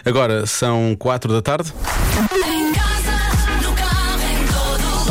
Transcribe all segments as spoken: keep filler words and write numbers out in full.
Agora são quatro da tarde. Em casa, no carro, em todo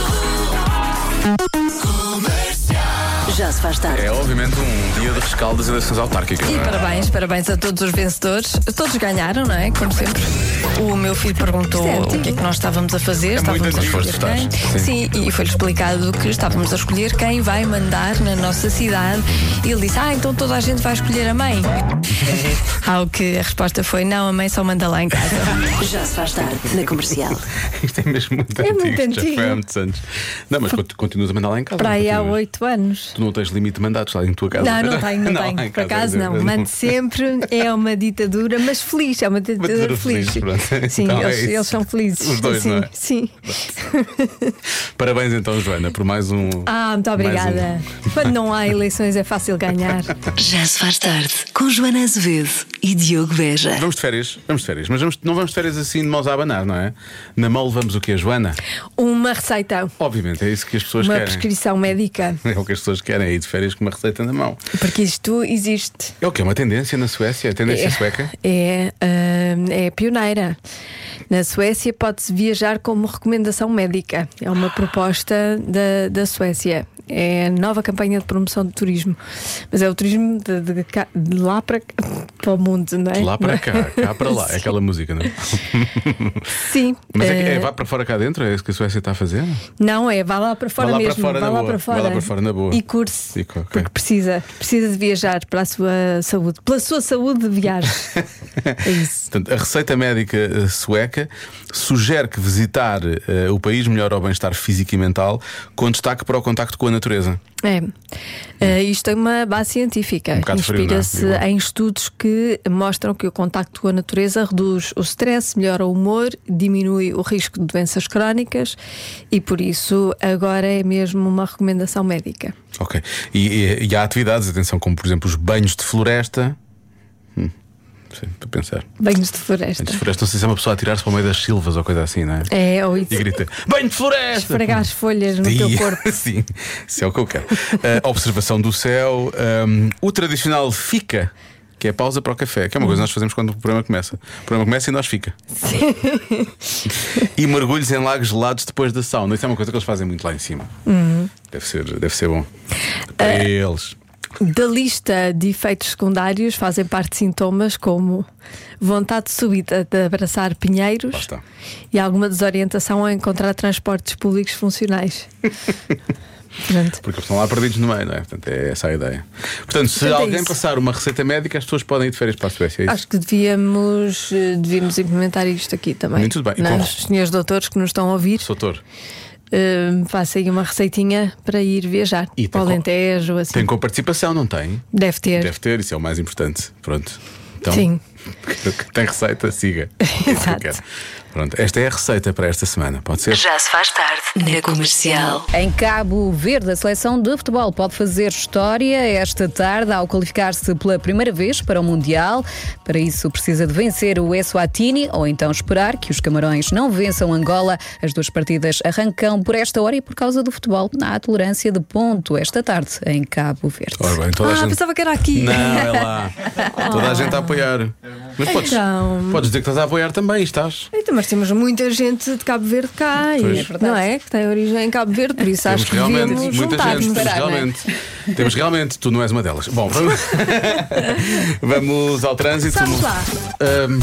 lado. Comercial. Já se faz tarde. É obviamente um dia de rescaldo das eleições autárquicas. E não é? parabéns, parabéns a todos os vencedores. Todos ganharam, não é? Como sempre. O meu filho perguntou Certo. o que é que nós estávamos a fazer. É estávamos muito a antes de escolher quem. votar. Sim, e foi-lhe explicado que estávamos a escolher quem vai mandar na nossa cidade. E ele disse: Ah, então toda a gente vai escolher a mãe. Ao que a resposta foi: Não, a mãe só manda lá em casa. Já se faz tarde na Comercial. Isto é mesmo muito É antigo. muito Já antigo. foi há muitos anos. Não, mas cont- continuas a mandar lá em casa. Para aí há continuas. oito anos. Tu não tens limite de mandatos lá em tua casa. Não, não tenho, não, lá tenho. em Por casa, acaso é- não. Mando sempre, é uma ditadura, mas feliz. É uma ditadura, ditadura feliz. feliz, pronto. Sim, Então é eles, isso. eles são felizes. Os dois, sim, não é? Sim. Parabéns então, Joana, por mais um. Ah, muito mais obrigada. Quando não há eleições é fácil ganhar. Já se faz tarde com Joana Azevedo e Diogo Beja. Vamos de férias, vamos de férias, mas vamos- não vamos de férias assim de mãos a abanar, não é? Na mão levamos o quê, Joana? Uma receita, Obviamente, é isso que as pessoas uma querem. prescrição médica, É o que as pessoas querem, é ir de férias com uma receita na mão. porque isto existe. É o que? É uma tendência na Suécia? É tendência sueca? É, ah, é pioneira. Na Suécia pode-se viajar como recomendação médica. É uma proposta da, da Suécia. É a nova campanha de promoção de turismo. Mas é o turismo de, de cá- de lá para, para o mundo, não é? De lá para Não é? cá, cá para lá, é aquela música, não é? Sim. Mas é, que- eh, é vá para fora cá dentro? É isso que a Suécia está a fazer? Não, é vá lá para fora Vá lá para mesmo. fora vá na lá boa. para Vá fora. lá para fora na boa. E curse. E co- ok. Porque precisa, precisa de viajar para a sua saúde. Pela sua saúde, viaje. É isso. Portanto, a receita médica eh, sueca sugere que visitar eh, o país melhora o bem-estar físico e mental, com destaque para o contacto com a natureza. É. Eh, isto tem uma base científica. Um bocado frio, Inspira-se não é? Digo. em estudos que mostram que o contacto com a natureza reduz o stress, melhora o humor, diminui o risco de doenças crónicas e por isso agora é mesmo uma recomendação médica. Ok. E, e- e há atividades, atenção, como por exemplo os banhos de floresta. Hum, sim, para pensar. Banhos de floresta. Banhos de floresta, não sei se é uma pessoa a tirar-se para o meio das silvas ou coisa assim, não é? É, ou isso. E grita: banho de floresta! Esfregar as folhas no teu Ih, corpo. Sim, isso é o que eu quero. Uh, observação do céu, um, o tradicional fica, que é pausa para o café, que é uma coisa que nós fazemos quando o programa começa. O programa começa e nós fica. E mergulhos em lagos gelados depois da sauna. Isso é uma coisa que eles fazem muito lá em cima. Deve ser, deve ser bom para eles. Da lista de efeitos secundários fazem parte sintomas como vontade súbita de abraçar pinheiros Lá está. e alguma desorientação ao encontrar transportes públicos funcionais. Pronto. Porque eles estão lá perdidos no meio, não é? Portanto, é essa a ideia. Portanto, se Portanto, é alguém isso. passar uma receita médica, as pessoas podem ir de férias para a Suécia. É isso? Acho que devíamos, eh, devíamos implementar isto aqui também. Muito bem. E Não, com- os senhores doutores que nos estão a ouvir, Soutor, eh, faça aí uma receitinha para ir viajar. E tem Para o co- Alentejo, assim. tem com participação, não tem? Deve ter. Deve ter, isso é o mais importante. Pronto. Então, Sim. tem receita, siga. É isso que eu Exato. quero. Pronto, esta é a receita para esta semana. Pode ser? Já se faz tarde na Comercial. Em Cabo Verde, a seleção de futebol pode fazer história esta tarde ao qualificar-se pela primeira vez para o Mundial. Para isso, precisa de vencer o Eswatini ou então esperar que os Camarões não vençam Angola. As duas partidas arrancam por esta hora e por causa do futebol. Há tolerância de ponto esta tarde em Cabo Verde. Ora bem, toda a Ah, gente... pensava que era aqui. Não, é lá. Toda a gente a apoiar. Mas podes, Então- podes dizer que estás a apoiar também, estás. Então, mas temos muita gente de Cabo Verde cá, e, Pois. É não é? Que tem origem em Cabo Verde, por isso Temos acho que realmente devíamos muita juntar-nos. gente. Temos parar, não é? realmente, temos realmente, tu não és uma delas. Bom, vamos, vamos ao trânsito. Sabes lá? Ahm,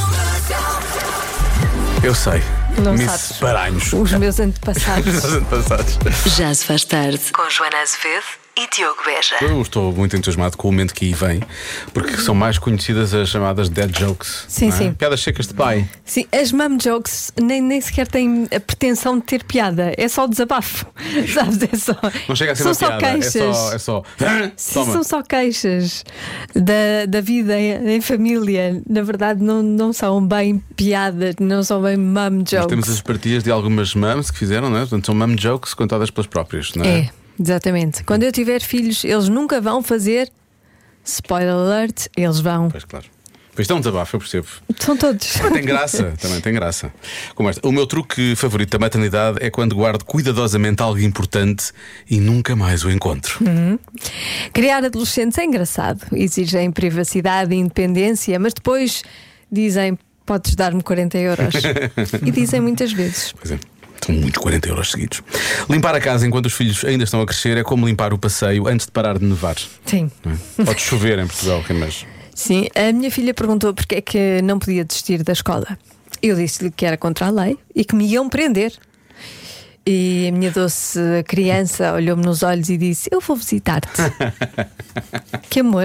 eu sei. Não Miss sabes. Paranhos. Os meus antepassados. Os antepassados. Já se faz tarde com Joana Azevedo e Diogo Beja. Eu estou muito entusiasmado com o momento que aí vem, porque são mais conhecidas as chamadas dead jokes. Sim, não é? sim. Piadas secas de pai. Sim, as mum jokes nem, nem sequer têm a pretensão de ter piada, é só desabafo. Sabes? É só, Não chega a ser são uma só piada. queixas. É só. É só... Sim, Toma. são só queixas da, da vida em, em família. Na verdade, não, não são bem piadas, não são bem mum Nós jokes. temos as partilhas de algumas mums que fizeram, não é? Portanto, são mum jokes contadas pelas próprias, não é? É, exatamente. Quando eu tiver filhos, eles nunca vão fazer spoiler alert, eles vão. Pois claro. Pois isto é um desabafo, eu percebo. São todos. Tem graça, também tem graça. Como esta. O meu truque favorito da maternidade é quando guardo cuidadosamente algo importante e nunca mais o encontro. Criar adolescentes é engraçado, exigem privacidade e independência, mas depois dizem: podes dar-me quarenta euros. E dizem muitas vezes. Pois é. São muitos quarenta euros seguidos. Limpar a casa enquanto os filhos ainda estão a crescer é como limpar o passeio antes de parar de nevar. Sim. Não é? Pode chover em Portugal, quem mais? Sim, a minha filha perguntou porque é que não podia desistir da escola. Eu disse-lhe que era contra a lei e que me iam prender. E a minha doce criança olhou-me nos olhos e disse: eu vou visitar-te. Que amor.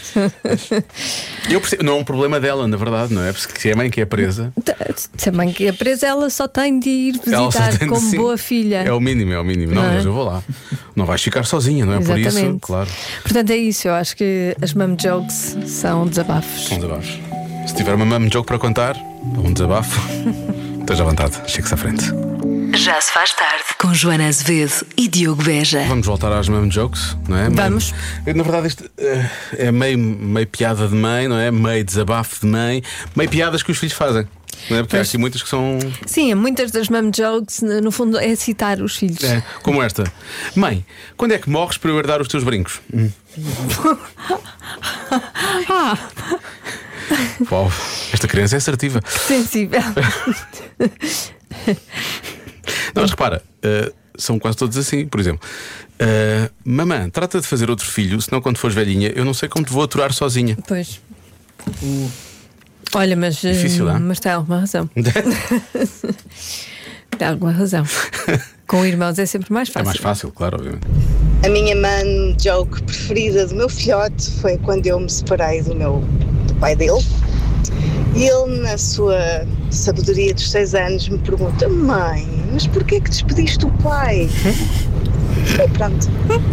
Eu percebo, não é um problema dela, na verdade, não é? Porque se é a mãe que é presa. Se a mãe que é presa, ela só tem de ir visitar como sim, boa filha. É o mínimo, é o mínimo. Não, Não é? mas eu vou lá. Não vais ficar sozinha, não é? Por isso, Exatamente. claro. Portanto, é isso. Eu acho que as mum jokes são desabafos. São desabafos. Se tiver uma mum joke para contar, ou um desabafo, esteja à vontade, chegue-se à frente. Já se faz tarde com Joana Azevedo e Diogo Beja. Vamos voltar às mum jokes, não é? Vamos. Mãe- Na verdade, isto eh, é meio, meio piada de mãe, não é? Meio desabafo de mãe, meio piadas que os filhos fazem. Não é? Porque há Pois. aqui muitas que são. Sim, muitas das mum jokes, no fundo, é citar os filhos. É, como esta. Mãe, quando é que morres para eu herdar os teus brincos? Hum. Ah, Uau, esta criança é assertiva. sensível. Não, mas repara, eh, são quase todos assim. Por exemplo, eh, mamã, trata de fazer outro filho, senão quando fores velhinha, eu não sei como te vou aturar sozinha. Pois. Olha, mas, Difícil, hum, não é? mas tem alguma razão. Tem alguma razão. Com irmãos é sempre mais É fácil. mais fácil, claro, obviamente. A minha mãe joke preferida do meu filhote foi quando eu me separei do meu do pai dele. E ele, na sua sabedoria dos seis anos, me pergunta: mãe, mas porquê que despediste o pai? E pronto.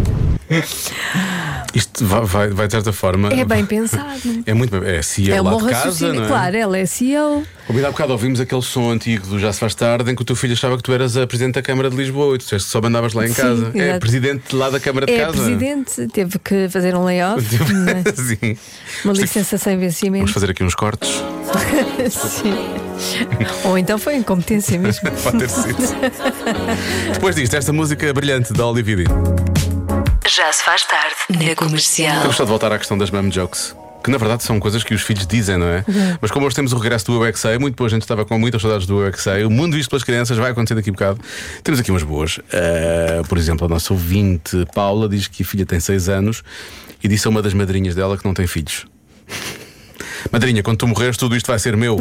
Isto vai, vai, vai de certa forma. É bem pensado. É muito bem. É C E O É um lá bom de casa, raciocínio. não é? Claro, ela é C E O. Como há bocado ouvimos aquele som antigo do Já se faz tarde em que o teu filho achava que tu eras a Presidente da Câmara de Lisboa e tu disseste que só mandavas lá em Sim, casa. É exato. Presidente lá da Câmara de É casa. presidente, teve que fazer um layoff, não é? Sim. Uma Vamos ter que- licença sem vencimento. Vamos fazer aqui uns cortes. Sim. Ou então foi incompetência mesmo. Pode ter sido. Depois disto, esta música brilhante da Olivia Dean. Já se faz tarde na Comercial. Eu gostava de voltar à questão das mum jokes, que na verdade são coisas que os filhos dizem, não é? Mas como hoje temos o regresso do U X A, muito boa gente estava com muitas saudades do U X A. O mundo visto pelas crianças vai acontecer daqui a bocado. Temos aqui umas boas. Uh, por exemplo, a nossa ouvinte Paula diz que a filha tem seis anos e disse a uma das madrinhas dela que não tem filhos: madrinha, quando tu morreres, tudo isto vai ser meu.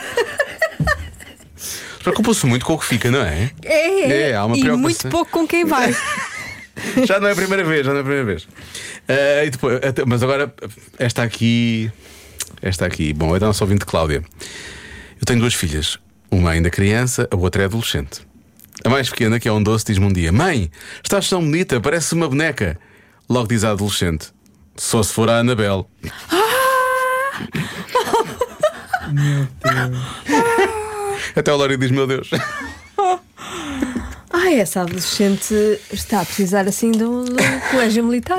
Preocupa-se muito com o que fica, não é? É, É, há uma e preocupação. muito pouco com quem vai. Já não é a primeira vez, já não é a primeira vez. Ah, e depois, até- mas agora, esta aqui. Esta aqui. Bom, é da nossa ouvinte Cláudia. Eu tenho duas filhas. Uma ainda criança, a outra é adolescente. A mais pequena, que é um doce, diz-me um dia: mãe, estás tão bonita, parece uma boneca. Logo diz a adolescente: só se for a Anabel. Até o Lório diz: meu Deus. Ai, essa adolescente está a precisar assim do, do colégio militar.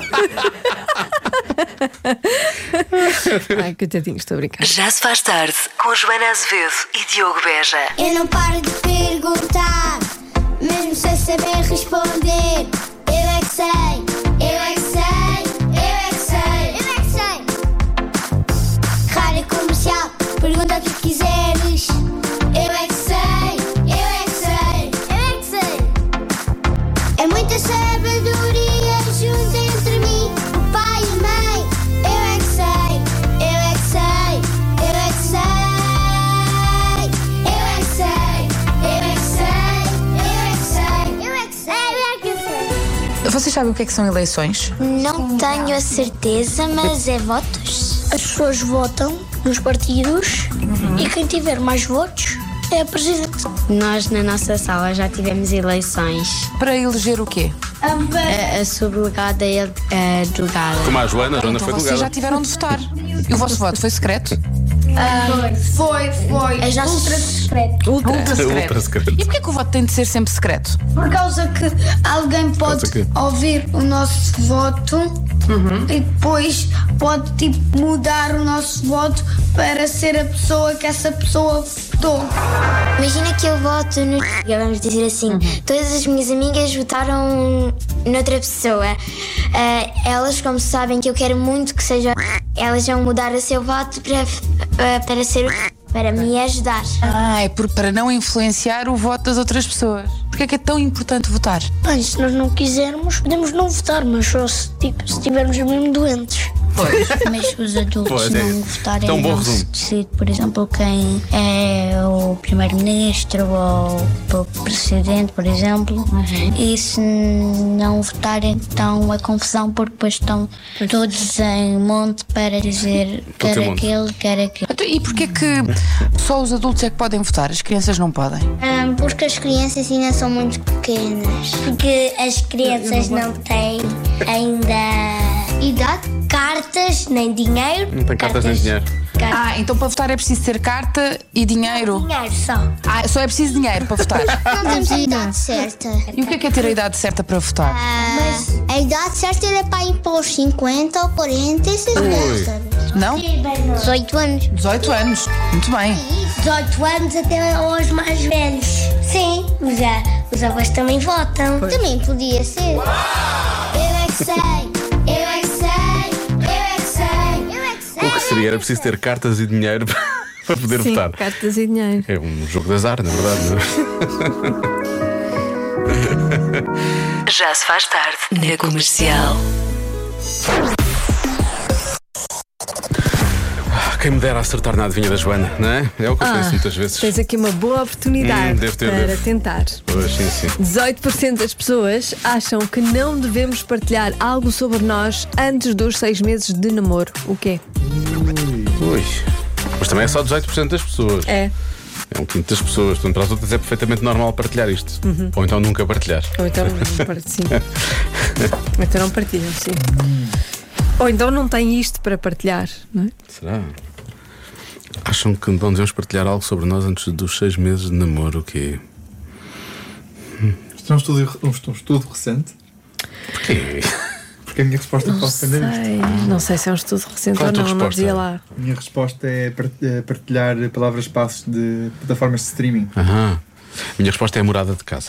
Ai, coitadinho, estou a brincar. Já se faz tarde com Joana Azevedo e Diogo Beja. Eu não paro de perguntar, mesmo sem saber responder. Eu é que sei, eu é que sei, eu é que sei, eu é que sei. Rádio Comercial, pergunta o que quiseres. Eu é que sei, eu é que sei, eu é que sei. É muita sabedoria junto entre mim, o pai e a mãe. Eu é que sei, eu é que sei, eu é que sei. Eu é que sei, eu é que sei, eu é que sei, eu é que sei, eu é que sei. Vocês sabem o que é que são eleições? Não tenho a certeza, mas é votos. As pessoas votam nos partidos e quem tiver mais votos é a presidente. Nós, na nossa sala, já tivemos eleições. Para eleger o quê? A, a subdelegada e a, a delegada. Como a Joana, a Joana Então foi vocês já delegada. tiveram de votar. E o vosso voto foi secreto? Foi, foi. As nossas- Ultra secreto. Ultra secreto. Ultra secreto. E porquê que o voto tem de ser sempre secreto? Por causa que alguém pode causa que- ouvir o nosso voto e depois pode tipo mudar o nosso voto para ser a pessoa que essa pessoa votou. Imagina que eu voto no. Vamos dizer assim, todas as minhas amigas votaram noutra pessoa. Ah, elas, como sabem que eu quero muito que seja, elas vão mudar o seu voto para, para ser para me ajudar. Ah, é por, para não influenciar o voto das outras pessoas. Porquê é que é tão importante votar? Bem, se nós não quisermos, podemos não votar, mas só se, tipo, se estivermos mesmo doentes. Pois. Mas os adultos Pois, é. não votarem, Então, bom não se resumo. decide, por exemplo, quem é o primeiro-ministro ou o presidente, por exemplo. E se não votarem, então é confusão, porque depois estão todos em monte para dizer Todos quer em monte. aquele, quer aquele. Então, e porquê que só os adultos é que podem votar? As crianças não podem? Ah, porque as crianças ainda são muito pequenas. Porque as crianças não têm ainda idade, cartas, nem dinheiro. Não tem cartas nem dinheiro. Cartas. Ah, então para votar é preciso ter carta e dinheiro. Dinheiro só. Ah, só é preciso dinheiro para votar. Não temos a idade certa. E o que é que é ter a idade certa para votar? Mas a idade certa era para ir para os cinquenta ou quarenta, essas coisas. Não? dezoito anos. dezoito anos. Muito bem. dezoito anos até aos mais velhos. Sim, os, a- os avós também votam. Também podia ser. Eu é que sei, eu é que sei, eu é que sei, eu é que sei. O que seria? Era preciso ter cartas e dinheiro para poder Sim, votar. cartas e dinheiro. É um jogo de azar, na verdade, não é? Já se faz tarde na Comercial. Ah, quem me dera acertar na adivinha da Joana, não é? É o que eu penso muitas vezes. Tens aqui uma boa oportunidade Hum, deve ter, para deve. tentar. Pois, sim, sim. dezoito por cento das pessoas acham que não devemos partilhar algo sobre nós antes dos seis meses de namoro. O quê? Ui. Mas também é só dezoito por cento das pessoas. É. É um quinto das pessoas. Portanto, para as outras é perfeitamente normal partilhar isto. Ou então nunca partilhar. Ou então não partilham. Ou então não partilham, sim. Ou então não têm isto para partilhar, não é? Será? Acham que não devemos partilhar algo sobre nós antes dos seis meses de namoro? O quê? Isto é um estudo, um estudo, um estudo recente. Porquê? Porque a minha resposta Não pode defender isto. sei, não sei se é um estudo recente Qual é ou a tua não, não resposta? dizia lá. A minha resposta é part- é partilhar palavras-passos de plataformas de streaming. Aham. A minha resposta é a morada de casa.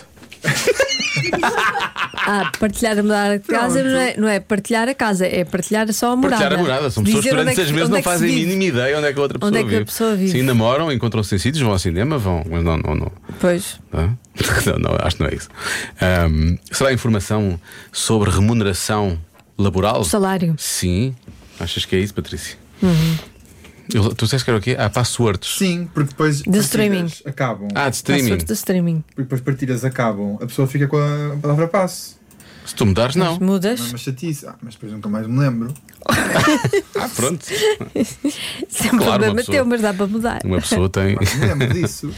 Ah, partilhar a morada de casa não é, não é partilhar a casa, é partilhar só a morada. Partilhar a morada. São pessoas que Dizer durante onde é que- seis meses onde não é que se fazem a vive. mínima ideia onde é que a outra pessoa Onde é que a vive. pessoa vive. Sim, namoram, encontram-se em sítios, vão ao cinema, vão. Mas não, não, não. Pois. Hã? Não, não, acho que não é isso. Ahm, será informação sobre remuneração laboral? Salário. Sim. Achas que é isso, Patrícia? Eu- tu disseste que era o quê? Ah, passwords. Sim, porque depois De streaming. partilhas acabam. Ah, de streaming. Password do streaming. Porque depois partilhas acabam. A pessoa fica com a palavra passo. Se tu mudares, não. Não é Mudas? uma chatice. Ah, mas depois nunca mais me lembro. Ah, pronto. Isso é um Claro, uma problema pessoa- teu, mas dá para mudar. Uma pessoa tem. Mas me lembro disso.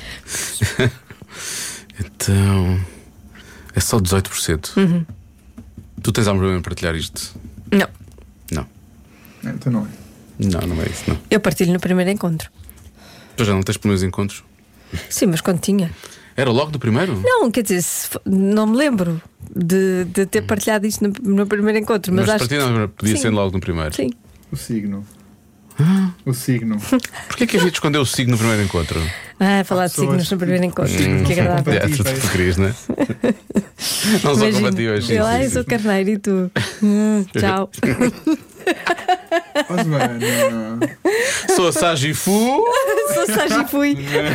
Então. É só dezoito por cento. Uhum. Tu tens algum problema em partilhar isto? Não, Não. É, então não é. Não, não é isso, não. eu partilho no primeiro encontro. Tu já não tens primeiros encontros? Sim, mas quando tinha. Era logo do primeiro? Não, quer dizer, se fo- não me lembro de, de ter partilhado isto no, no primeiro encontro, mas, Mas acho para ti não podia Sim. ser logo no primeiro. Sim. O signo. O signo. Porquê que havia de esconder o signo no primeiro encontro? Ah, falar de pessoas signos no primeiro encontro. Hum, Que não são agradável. É, tu, tu, tu querias, não é? Não são Imagina, compatíveis. sim, eu lá sim, eu sim. sou carneiro e tu. Hum, tchau. Oh, Joana. Sou a Sagifu. Sou Sagi fui.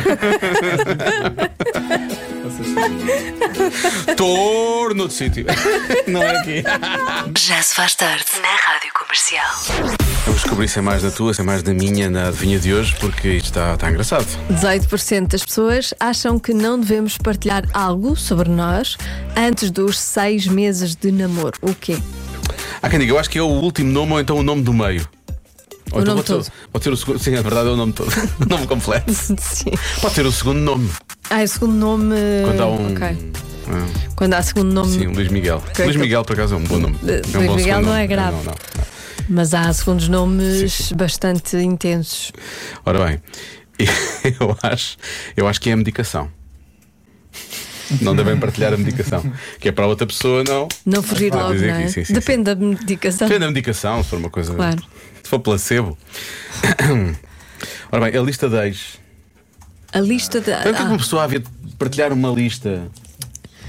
Touro no outro sítio. Não é aqui. Já se faz tarde na Rádio Comercial. Vamos descobrir se é mais na tua, se é mais na minha, na adivinha de hoje, porque isto está, está engraçado. dezoito por cento das pessoas acham que não devemos partilhar algo sobre nós antes dos seis meses de namoro. O quê? Há quem diga, eu acho que é o último nome ou então o nome do meio. Ou O então nome pode, todo. ser, pode ser o segundo. Sim, é verdade, é o nome todo. O nome completo. Sim. Pode ter o segundo nome. Ah, o segundo nome. Quando há um. Ok. Ah, Quando há segundo nome. sim, Luís Miguel. Ok, Luís então- Miguel, por acaso, é um bom nome. Eh, É um Luís bom Miguel segundo não nome. é grave. Não, não, não. Mas há segundos nomes Sim, bastante intensos. Ora bem, eu acho, eu acho que é a medicação. Não devem partilhar a medicação. Que é para a outra pessoa não. Não fugir Ah, logo, dizer não é? que sim, sim, Depende da medicação. Depende da medicação, se for uma coisa. Claro. Se for placebo. Ora bem, a lista de ex. A lista de. Como é que Ah, uma pessoa havia de partilhar uma lista?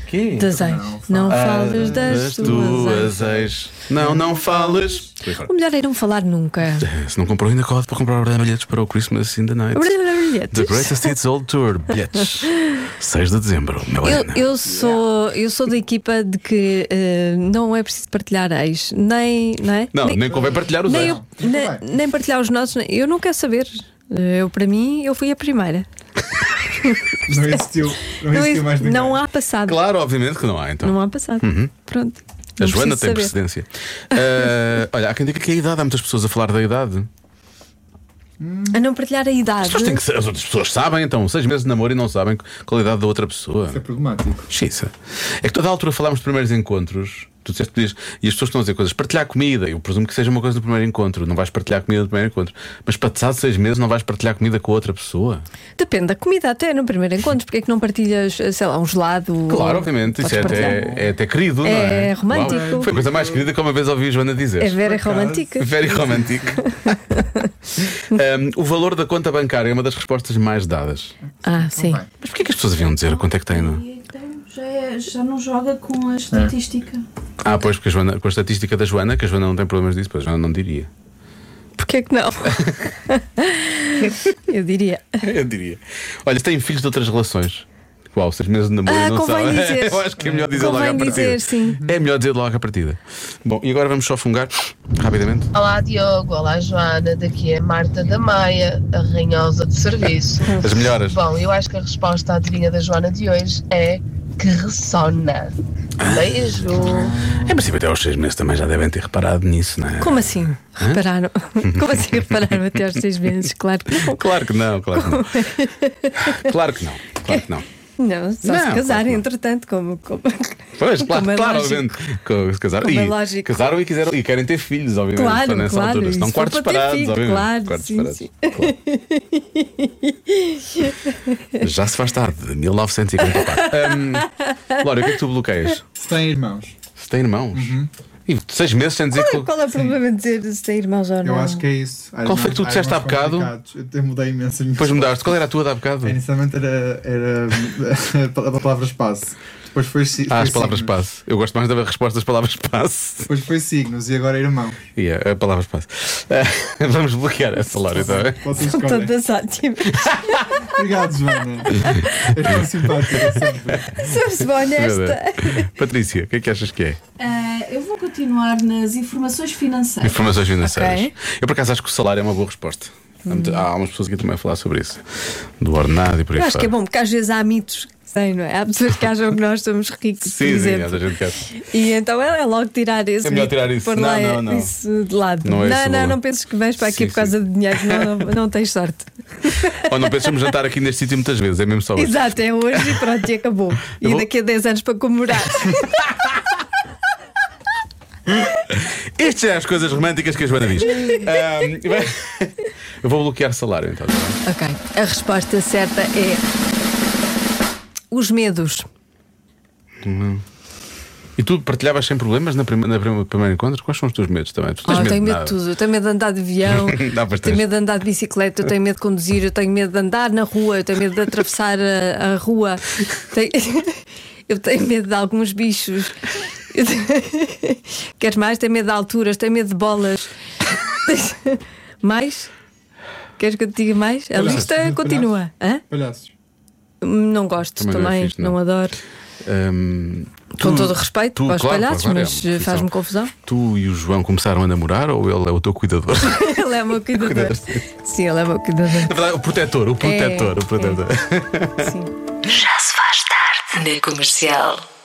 Quê? Das ex. Não Ah, fales das, das tuas tuas ex. ex. Não, não fales. O melhor é não falar nunca. Se não comprou ainda, corre para comprar bilhetes para o Christmas in the Night. The Greatest Hits Old Tour. Bilhetes. seis de dezembro. Meu Eu, ano. eu, sou, eu sou da equipa de que eh, não é preciso partilhar ex, nem. Não, é? Não, nem convém partilhar os nem, ex. eu- nem, nem partilhar os nossos. nem- Eu não quero saber. Eu, para mim, eu fui a primeira. Não existiu, não Não, existiu mais exi- ninguém. não há passado. Claro, obviamente que não há, então. Não há passado. Uhum. Pronto. A Não Joana preciso tem saber. precedência. Ah, olha, há quem diga que é a idade. Há muitas pessoas a falar da idade. A não partilhar a idade. As, pessoas têm que ser- as outras pessoas sabem, então, seis meses de namoro e não sabem qual a idade da outra pessoa. Isso é problemático. Xiça. É que toda a altura falámos de primeiros encontros. Tu disseste que podias- e as pessoas estão a dizer coisas. Partilhar comida. Eu presumo que seja uma coisa do primeiro encontro. Não vais partilhar comida no primeiro encontro. Mas passado seis meses não vais partilhar comida com outra pessoa. Depende da comida, até no primeiro encontro. Porque é que não partilhas, sei lá, um gelado? Claro, obviamente. Isso é Podes até, partilhar. é até querido, não é? É romântico. Uau. Foi a coisa mais querida que uma vez ouvi a Joana dizer. É very romântica. Very romântico. Um, o valor da conta bancária é uma das respostas mais dadas. Ah, sim. Mas porquê que as pessoas deviam dizer quanto é que têm? Não? Já, é- já não joga com a estatística. Ah, pois, porque a Joana, com a estatística da Joana, que a Joana não tem problemas disso, pois a Joana não diria. Porquê que não? Eu diria. Eu diria. Olha, tem filhos de outras relações. Uau, seis meses de namoro Ah, e não convém sabe. dizer. Eu acho que é melhor dizer logo Convém à partida. dizer, sim. É melhor dizer logo à partida. Bom, e agora vamos só fungar rapidamente. Olá Diogo, olá Joana, daqui é Marta da Maia, a ranhosa de serviço. As melhoras. Bom, eu acho que a resposta à adivinha da Joana de hoje é que ressona. Beijo. Em princípio, até aos seis meses também já devem ter reparado nisso, não é? Como assim? Repararam? Como assim repararam até aos seis meses? Claro que não. Claro que não, claro que não. Claro que não, claro que não. Não, só Não, se casarem, claro que não. entretanto, como. como... Pois, claro, como é claro, lógico. obviamente. Co- se Casaram, Como é e, lógico. casaram e, quiseram, e querem ter filhos, obviamente. Claro, estão nessa claro, altura. Estão isso for quartos para ter parados, filho, obviamente. claro, quartos sim, parados. sim. Claro. Já se faz tarde, mil novecentos e quarenta e quatro. um, Lória, o que é que tu bloqueias? Se tem irmãos. Se tem irmãos? E seis meses sem dizer Qual é, que. qual é o problema de dizer se tem irmãos ou não? Eu acho que é isso. Há Qual foi que tu irmãos- disseste há há irmãos bocado? complicados. Eu mudei imenso. a minha Depois mudaste. resposta. Qual era a tua de há bocado? Inicialmente era, era a palavra espaço. Depois foi, si- Ah, foi as palavras signos. passe. Eu gosto mais da resposta das palavras passe. Depois foi signos e agora é irmão. E a, a palavra passe. Ah, vamos bloquear essa, Lória, está bem? Vocês São escolhem. todas ótimas. Obrigado, Joana. És tão simpática sempre. Sou-se bom honesta. Patrícia, o que é que achas que é? Ah, eu vou continuar nas informações financeiras. Informações financeiras. Ok. Eu por acaso acho que o salário é uma boa resposta. Há muito- Há umas pessoas aqui também a falar sobre isso. Do ordenado e por aí Eu acho fora. que é bom, porque às vezes há mitos que sei, não é? Há pessoas que acham que nós somos ricos, por Sim, sim, exemplo. essa gente quer. E então é logo tirar esse. É melhor mito, tirar isso. pôr Não, lá não, não. isso de lado. Não é não, isso, não, boa. não penses que vens para aqui Sim, por causa de dinheiro, não, não, não tens sorte. Ou não pensamos jantar aqui neste sítio muitas vezes, é mesmo só hoje. Exato, é hoje e pronto, e acabou. E vou- daqui a dez anos para comemorar. Estas são as coisas românticas que a Joana diz. Ahm, bem, eu vou bloquear salário então. Ok, a resposta certa é os medos. Hum. E tu partilhavas sem problemas na primeira, na primeira, primeiro encontro? Quais são os teus medos também? Tu tens Oh, eu medo tenho de medo de nada. tudo. Eu tenho medo de andar de avião, Dá para tenho medo de andar de bicicleta, eu tenho medo de conduzir, eu tenho medo de andar na rua, eu tenho medo de atravessar a, a rua, tenho- eu tenho medo de alguns bichos. Eu tenho- Queres mais? Tenho medo de alturas, tenho medo de bolas. Mais? Queres que eu te diga mais? A Palhaços, lista palhaços. continua. Hã? Palhaços. Não gosto Também também, não é não, fixe, não. adoro. Ahm, Com tu- todo o respeito tu, para os claro, palhaços, claro, é mas uma profissão. faz-me confusão. Tu e o João começaram a namorar ou ele é o teu cuidador? Ele é o meu cuidador. Cuidador. Sim, ele é o meu cuidador. Na verdade, o protetor, o protetor, É, o protetor. Já se faz tarde na Comercial.